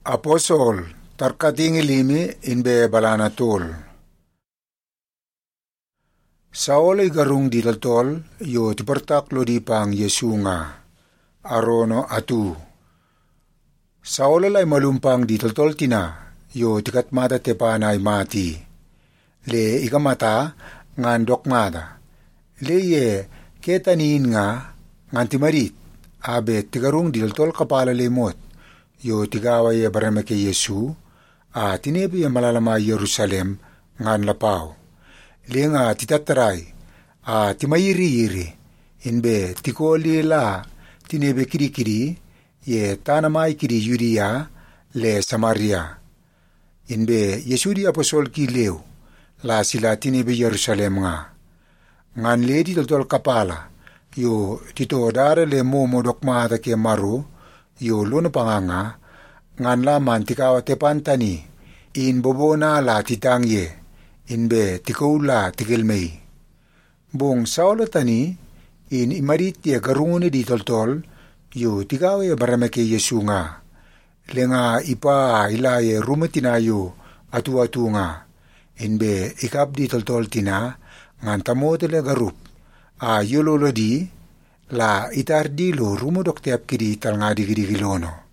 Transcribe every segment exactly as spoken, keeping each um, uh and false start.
Aposol, tarkating ilimi inbe balana tol. Saol ay garung di taltol, yo tipertak lo di pang Yesu nga, arono atu. Saol ay malumpang di taltol tina, yo tikat mata tepan ay mati. Le ikamata, ngandok mata. Le ye, ketanin nga, nganti marit, abe tigarung di taltol kapala lemot. Yo tigawa ye barame ke Yesu, a tinebi ye malalama Yerusalem ngan lapaw. Le nga titataray, a timayiri-yiri, inbe tikoli la tinebe kiri-kiri, ye tanamay kiri Yudea le Samaria. Inbe Yesu di apostol ki leo, la sila tinebe Yerusalem nga. Ngan le di toltol kapala, yo tito dara le momo dokmata ke maru, yo lono panganga, ngan laman tikawa tepan tani, in bobona la titangye, inbe tikaw la tikilmei. Bong Saulo tani, in imarit ye garunguni di toltol, yo tikawa ye barame ke Yesu nga. Lenga ipa ila ye rumatina yo atu-atu nga, inbe ikap di toltol tina, ngan tamote le garup, a yololo di, la itardilo rumodok tiap kiri talnga digiri-gilono.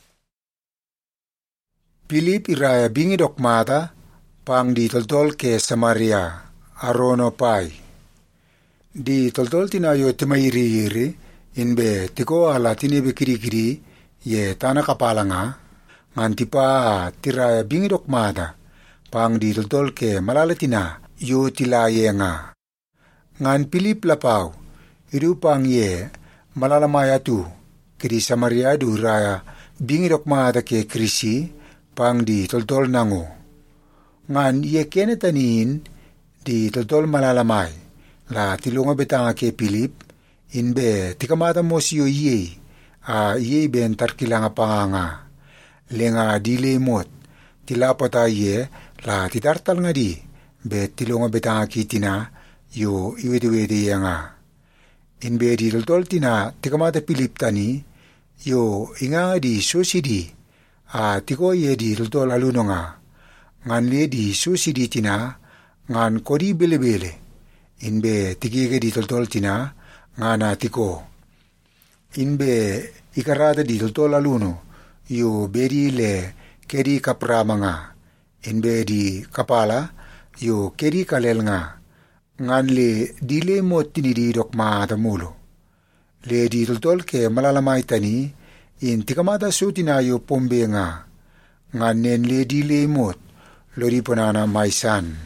Pilip iraya bingi dok mata, pang di toltol ke Samaria, arono pai. Di toltol tinayo timayiri-yiri, inbe tiko ala tinebe kiri-kiri, ye tanah kapala nga, ngan tipa tiraya bingi dok mata, pang di toltol ke malalatina, yo tilaye nga. Ngan Pilip lapaw, irupang ye malalamaya tu kiri Samaria du raya bingi dok mata ke krisi pang di toltol nango. Ngan ye kene tanin di toltol malalamay la tilunga betanga ke Pilip inbe tikamata mo siyo ye a ye ben tarkilanga panganga. Lenga dile mot tilapata ye la titartal nga di bet tilunga betanga kitina yo iwede-wede ye nga. Inbe di toltol tina tikamata Pilip tani, yo inga di susidi, a tiko ye di toltol aluno nga, ngan le di susidi tina, ngan kodi bele-bele, inbe tikige di toltol tina, ngana tiko. Inbe ikarada di toltol aluno, yo beri le kedi kaprama nga, inbe di kapala, yo kedi kalel nga, ngan le dile mot tinididok maata mulo. Le di toltol ke malalamay tani, in tikamata sutinayo pombe nga, ngan nen le dile mot, lori panana maisan.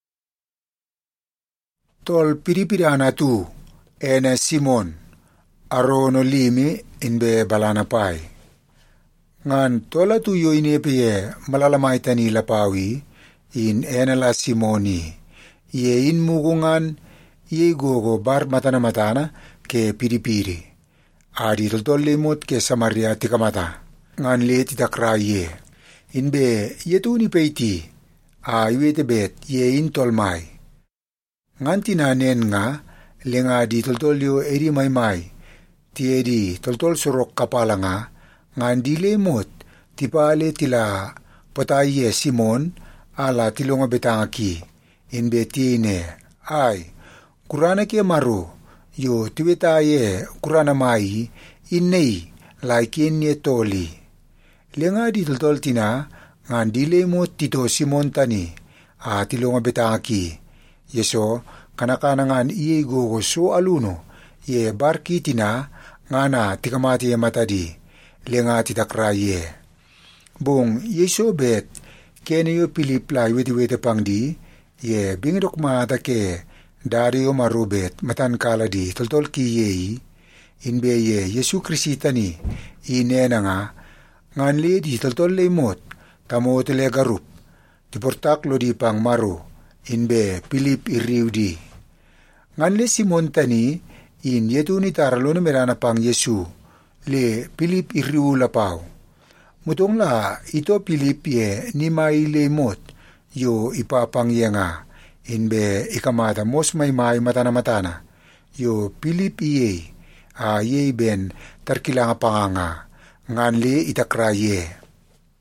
Tol piripirana tu, ene Simon, arono limi inbe balana pai. Ngan tola tu yo inepeye malalamay tani lapawi, in ene la Simoni, ye in mugungan, ye gogo bar matana-matana ke piripiri. Adi toltol lemot ke Samaria tikamata, ngan le titakra ye. Inbe ye tu ni peiti, a iwete bet ye in tolmai. Ngan tinanen nga, lenga di toltol yo eri may-may, ti edi toltol surok kapala nga, ngan di lemot, tipale tila pataye Simon, ala tilonga betanga ki. Inbe tine, ay, kurana ke maru, yo tiwetaye kurana mai, inei, laikin ye toli. Lenga di toltol tina, ngan dile mo tito Simon tani, a tilonga betaki. Yeso, kanakana ngan iye gogo so aluno, ye barki tina, ngana tikamati ye matadi, lenga titakra ye. Bong, yeso bet, kene yo Pilip la iwete-wete pang di, ye bingidok mata ke Dario marubet matan kala di toltol ki yei inbe ye Yesu Krisita ni inena nga ngan le di toltol le mot tamote le garup tiportak lo di pang maru inbe Pilip iriw di ngan le Simon tani in yetu ni taralo na merana pang Yesu le Pilip iriw lapaw mutong la ito Pilip ye ni mai le mot yo ipapang ye nga, inbe ikamata mos may may matana-matana, yo Pilip iye, a ye ben tarkilanga panganga, ngan le itakra ye.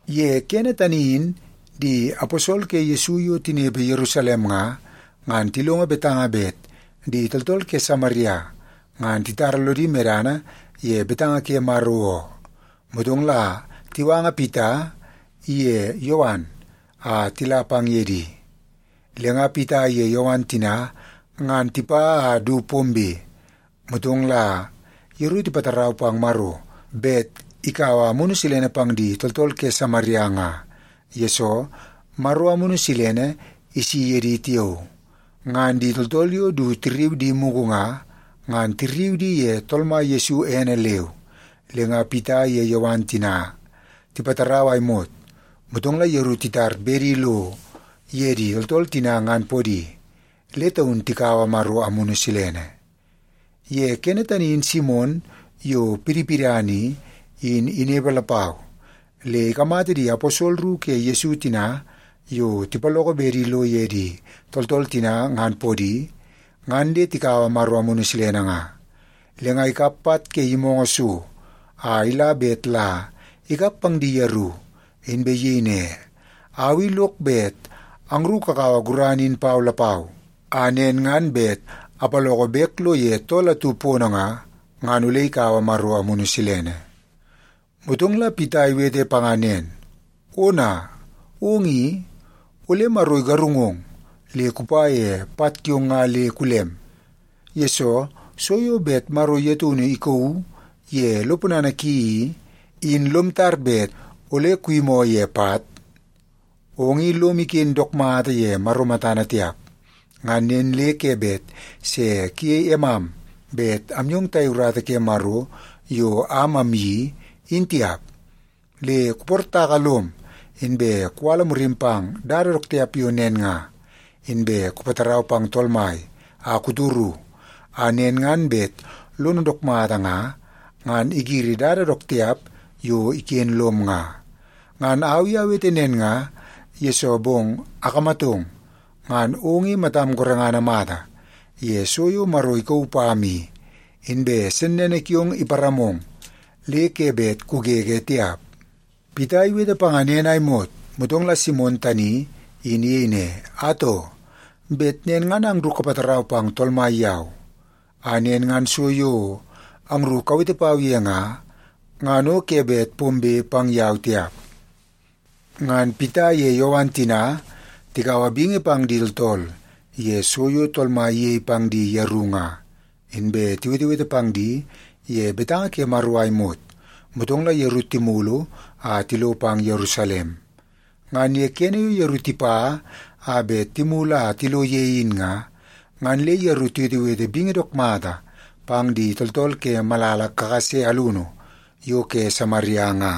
Ye kenetanin di apostol ke Yesuyo tinebe Yerusalem nga, ngan tilonga betanga bet, di toltol ke Samaria, ngan titaralo di merana, ye betanga ke maruo. Mudong la, tiwanga pita, ye Yowan, a tilapang yedi. Lenga pita ye Yowan tina, ngan tipa a du pombe. Mudong la, yeru tipataraw pang maru, bet, ikawa munu silene pang di toltol ke Samaria nga. Yeso, marua munu silene isi yedi tiyo. Ngan di toltol yo du tiriw di mugu nga, ngan tiriw di ye tolma Yesu ene lew. Lenga pita ye Yowan tina. Tipataraw ay mot. Mutong la yeru titar beri lo yedi toltol tina ngan podi. Letaun tikawa marua munu silene. Ye kenetanin Simon yo piripirani in inebalapaw. Le kamate di apostol ru ke Yesu tina, yo tipaloko beri lo yedi, toltol tina ngan podi, ngan de tikawa marwa munu silena nga. Le nga ikapat ke imongo su, a ila bet la, ikapang di yaru, inbe yine, awi lok bet, ang ru kakawa guranin paw lapaw. Anen ngan bet, apaloko beklo ye tola tupo na nga, ngan ule ikawa marwa munu silene. Mutong la pitay wete panganen. Una, ungi, ule maroy garungong, le kupaye patyong nga le kulem. Yeso, soyo bet maroy yetuni ikaw, ye lopunana ki, in lumtar bet, ule kuimo ye pat. Ungi lumikin dokmata ye marumatana tiap. Nganen le ke bet, se kie emam, bet amyong tayurata ke maru, yo amam yi, intiap, le kuporta kalom, inbe kuala murimpang darok tiap yonen nga, inbe kupataraw pang tolmay, a kuturu, anen ngan bet, lunodok mata nga, ngan igiri darok tiap, yo ikien lom nga. Ngan awi awitinen nga, yesobong akamatong, ngan ungi matam kurangana mata, yesoyo maroy ko upami, inbe senenek yung iparamong, le kebet kugege tiap. Pitay wita panganenay mot, mutong la Simon tani, iniine, ato, bet nen nga nang rukapataraw pang tolmayaw. Anen ngan suyo, ang rukawita pawya nga, ngano kebet pumbe pang yaw tiap. Ngan pitay ye Yowan tina, tikawabingi pang diltol, ye suyo tolmaye pang di yarunga. Inbe tiwiti-witi pang di, ye betanga ke maruay mot, mutong la yeruti mulo a tilo pang Yerusalem. Ngan ye kene yu yeruti pa, abe timula tilo yein nga, ngan le yeruti wete bingidok mata, pang di toltol ke malalak kakase aluno, yo ke Samaria nga.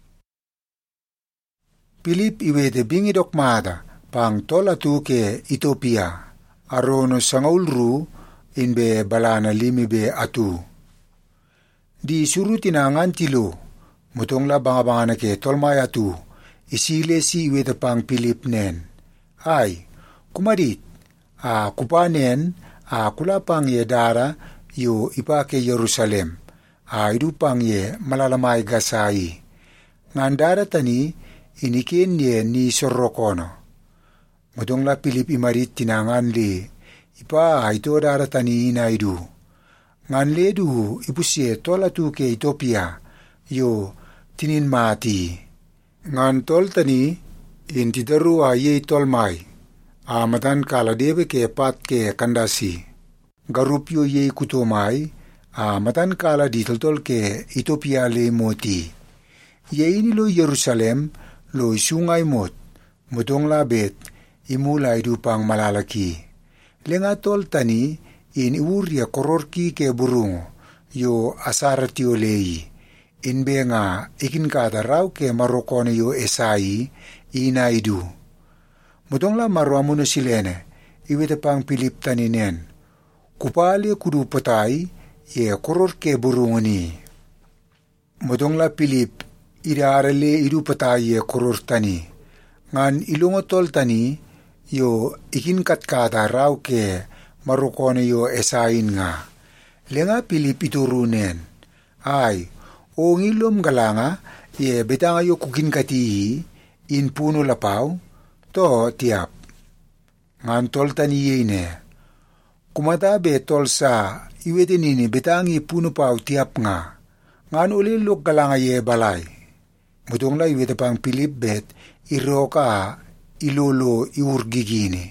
Pilip iwete bingidok mata, pang tolatu ke Ethiopia, arono sangaulru, inbe balana limibe atu. Di suru tinangan tilo, mutong la banga-banga na ke tolmay atu, isile si iweta pang Pilip nen. Ay, kumarit, a kupanen, a kulapang ye dara, yo ipa ke Yerusalem, a idupang ye malalamay gasayi. Ngan dara tani, inikin ye ni sorokono. Mutong la Pilip imarit tinangan li, ipa ito dara tani inaidu. Ngan ledu ipusye tolatu ke Ethiopia, yo tinin mati. Ngan tol tani, intidaru a ye tolmay, amatan kaladebe ke pat ke kandasi. Garupyo ye kutomay, amatan kala ditoltol ke Ethiopia le moti. Ye inilo Yerusalem, lo isungay mot, mutong labet, imulay dupang malalaki. Lenga tol tani, in iwurya kororki ke burungo, yo asaratiyo leyi. Inbe nga ikinkata raw ke marokone yo esayi, inaidu. Mutong la marwa muno silene, iwete pang Pilip taninen. Kupali kudu patay, ye koror ke burungo ni. Mutong la Pilip, idarale idu patay ye koror tani. Ngan ilungotol tani, yo ikinkatkata raw ke marukone yo esain nga. Lenga Pilip iturunen. Ay, o ngilom galanga, ye betanga yo kukin kati in puno lapaw to tiap. Ngan tol tani ye ne. Kumata be tol sa iwete nini betangi puno paw tiap nga. Ngan ulilok kalanga ye balay. Mutong la iwete pang Pilip bet iroka ilolo iurgigini.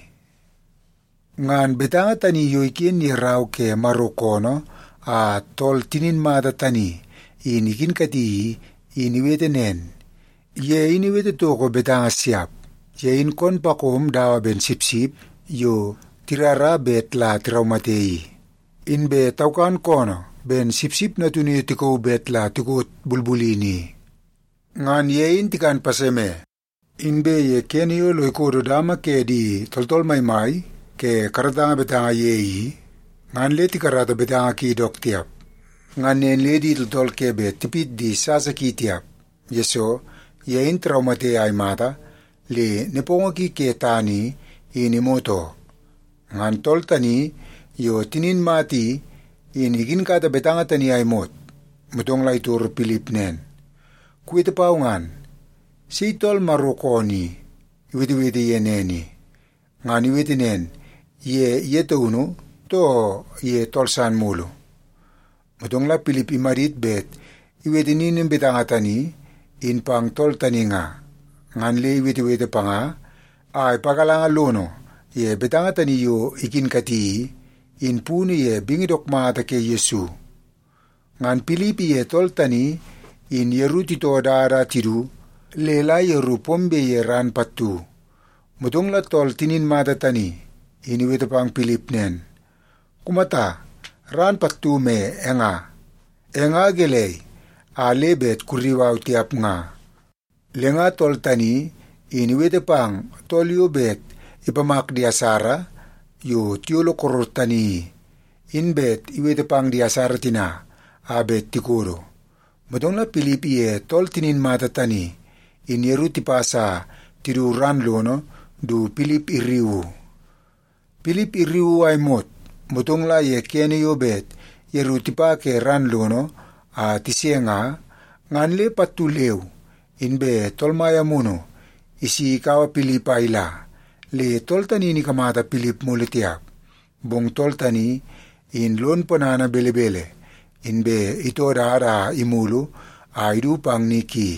Ngan betanga tani yoikin ni raw ke marokono a tol tinin mata tani inikin kati iniwete nen. Ye iniwete toko betanga siap. Ye in kon pakom dawa ben sip-sip yo tirara bet la traumatei. In be taukan kono ben sip-sip na tuni tiko bet la tikot bulbulini. Ngan ye in tikan paseme. In be ye kenyo loikodo dama ke di toltol may may ke karatanga betanga ye i. Ngan le tikarata betanga ki dok tiap. Ngan nen le di toltol ke bet tipit di sasa ki tiap. Yeso ye in traumate ay mata le neponga ki ke tani inimoto. Ngan tol tani yo tinin mati inigin kata betanga tani ay mot. Mutong la itur Pilip nen. Kuwete paungan. Si tol marokoni. Iwiti-witi ye neni. Ngan iwiti nen. Ye ye tauno. To ye tol san mulo. Mutong la Pilip imarit bet. Iwiti ninin betanga tani. In pang tol tani nga. Ngan le iwiti-witi pa nga. Ay pakalanga lono. Ye betanga tani yo ikin kati. In puno ye bingidok mata ke Yesu. Ngan Pilip ye tol tani. In yeru tito dara tidu. Lela yeru pombe ye ran patu. Mutong la tol tinin mata tani. Iniwita pang Pilip nen. Kumata. Ran patu me enga. Enga gelay. A lebet kuriwaw tiap nga. Lenga tol tani. Iniwita pang tol yo bet. Ipamak di asara. Yo tiyolo koror tani. Inbet iwita pang di asara tina. Abet tikuro. Mutong la Pilip ye tol tinin mata tani. In yeru tipasa tiru ran lono du Pilip iriwu. Pilip iriwu ay mot. Mutong la ye kene yo bet. Yeru tipa ke ran lono a tisienga. Ngan le patulew. Inbe tol maya muno. Isi ikawa Pilip ayla. Le tol tani ni kamata Pilip mulitiap. Bong tol tani in lon panana bele-bele. Inbe ito dara imulu a idupang niki.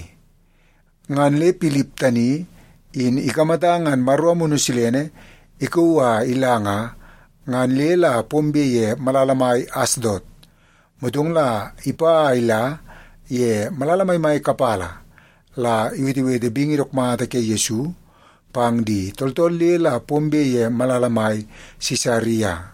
Ngan le Pilip tani in ikamata ngan marwa munu silene ikuwa ilanga ngan le la pombe ye malalamay Asdot. Mutong la ipa ila ye malalamay may kapala. La iwiti-witi bingirok mata ke Yesu. Pang di toltol le la pombe ye malalamay Sisaria.